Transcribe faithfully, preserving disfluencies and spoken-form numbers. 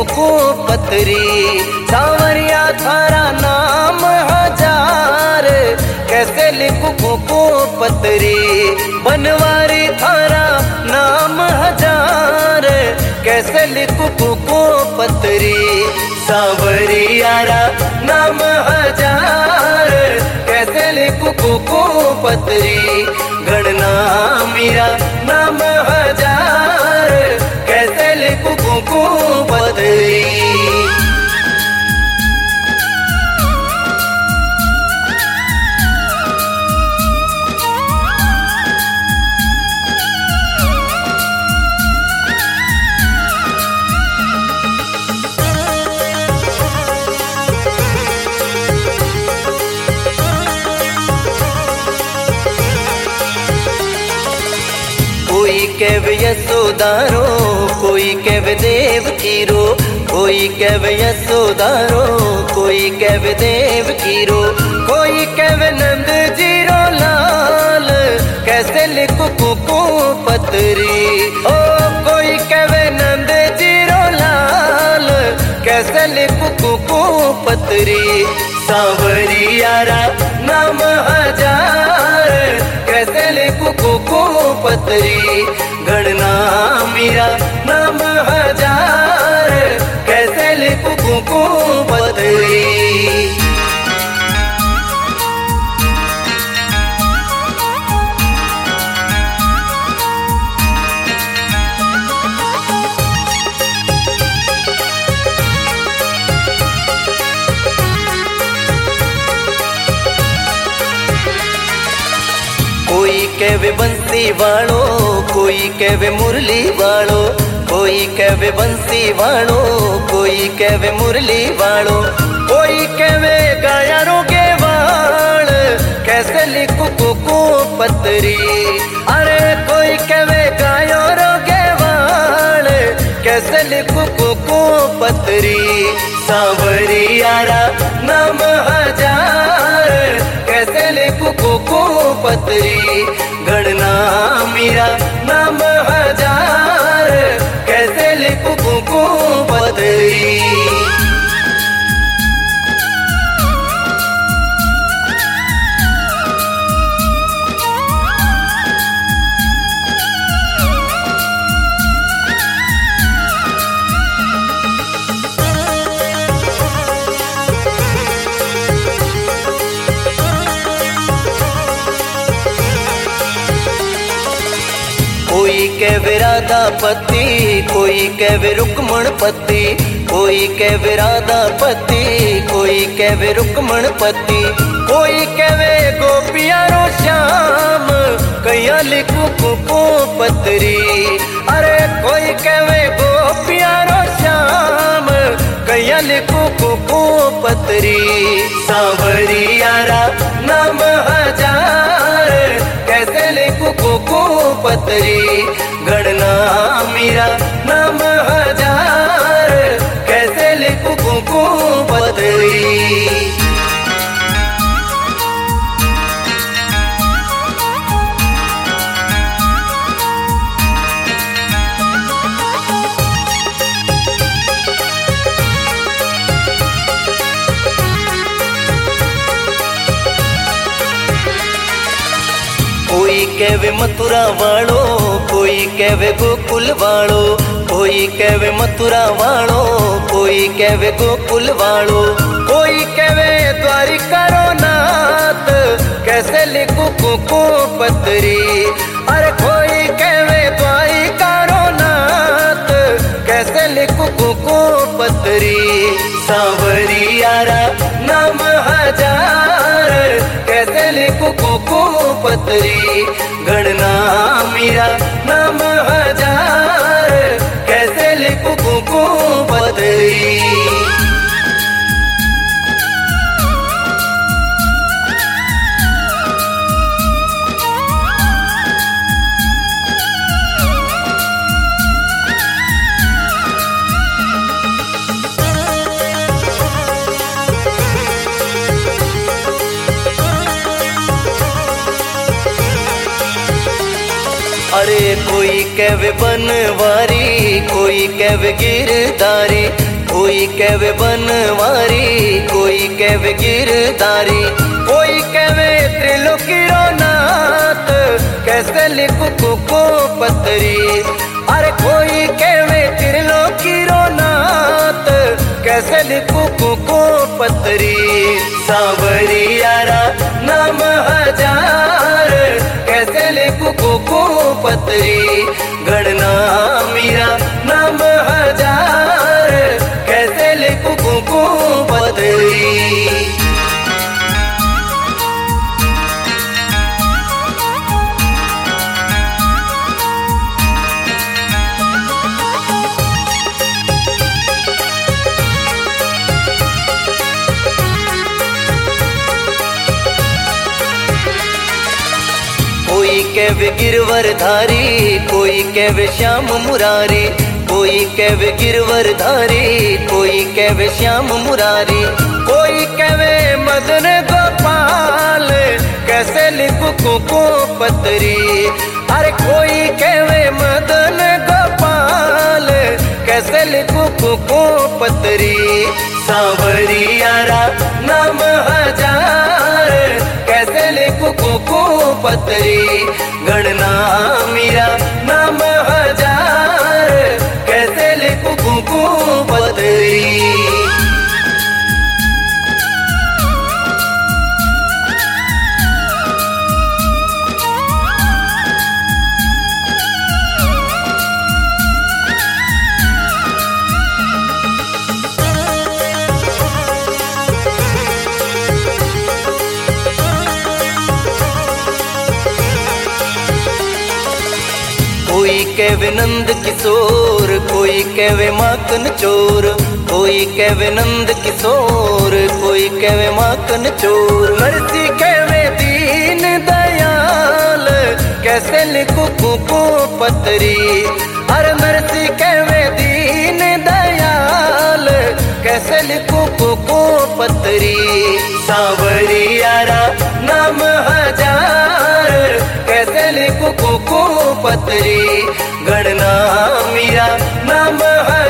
को पतरी। सांवरिया थारा नाम हजार, कैसे लिखूं को पतरी। बनवारी थारा नाम हजार, कैसे लिखूं को पतरी। सांवरियारा नाम हजार, कैसे लिखूं को पतरी। गणना मेरा नाम हजार, कैसे लिखूं को पतरी। कोई कहवे यशोदारो, कोई कहवे देव कीरो। कोई कहवे यशोदारो, कोई कहवे देव कीरो। कोई कहवे नंद जीरो लाल, कैसे लिखूं को पतरी। ओ कोई कहवे नंद जीरो लाल, कैसे लिखूं को पतरी। सांवरियारा नाम हजार, कैसे लिखूं को पतरी। गणना मेरा नाम हजार, कैसे लिखूं को पतरी। कोई कहवे बंसी वालो, कोई कहवे मुरली वालो। कोई कहवे बंसी वालो, कोई कहवे मुरली वालो। कोई कहवे गाया रोगे वाल, कैसे लिखूं को पतरी। अरे कोई कहवे गायो रोगे वाल, कैसे लिखूं को पतरी। सांवरियारा नाम हजार, कैसे लिखूं को पतरी। गणना मेरा नाम हजार, कैसे लिखूं को पतरी। कोई कहवे राधा पति, कोई कहवे रुक्मण पति। कोई कहवे राधा पति, कोई कहवे रुक्मण पति। कोई कहवे गोपिया रो श्याम, कैया लिखूं को पतरी। अरे कोई कहवे गोपिया रो श्याम, कैया लिखूं को पतरी। सांवरियारा नाम हजार, कैसे लिखूं को पतरी। गणना मेरा नाम हजार, कैसे लिखूं को पतरी। कोई कहवे मथुरा वालो, कोई कहवे गोकुल वालो। कोई कहवे मथुरा वालो, कोई कहवे गोकुल वालो। कोई कहवे द्वारिका रो नाथ, कैसे लिखूं को पतरी। अरे कोई कहवे द्वारिका रो नाथ, कैसे लिखूं को पतरी। सांवरियारा नाम हजार, कैसे लिखूं को पतरी। गणना मेरा नाम हजार, कैसे लिखूं को पतरी। अरे कोई कहवे बनवारी, कोई कहवे गिरधारी। कोई कहवे बनवारी, कोई कहवे गिरधारी, कोई कहवे त्रिलोकी रो नाथ, कैसे लिखूं कुको पतरी। अरे कोई कहवे त्रिलोकी रो नाथ, कैसे लिखूं कुको पतरी। सांवरियारा नाम हजार, कैसे लिखूं कुको पतरी। गणना मीरा नाम हजार, कैसे लिखूं कुको पतरी। कोई कहवे गिरवर धारी, कोई कहवे श्याम मुरारी, कोई कहवे गिरवर धारी, कोई कहवे श्याम मुरारी, कोई कहवे मदन गोपाल, कैसे लिखूं कुको पतरी। अरे कोई कहवे मदन गोपाल, कैसे लिखूं कुको पतरी। सांवरियारा नाम हजार, कैसे लिखूं कुको पतरी। गणना मीरा नाम हजार, कैसे लिखूं कुको पतरी। कोई कहवे नंद किशोर, कोई कहवे माखन चोर, कोई कहवे नंद किशोर, कोई कहवे माखन चोर। नरसी कहवे दीन दयाल, कैसे लिखूं कुको पतरी। अरे नरसी कहवे दीन दयाल, कैसे लिखूं कुको पतरी। सांवरियारा नाम हजार, कैसे लिखूं कुको पतरी। गणना मीरा नाम है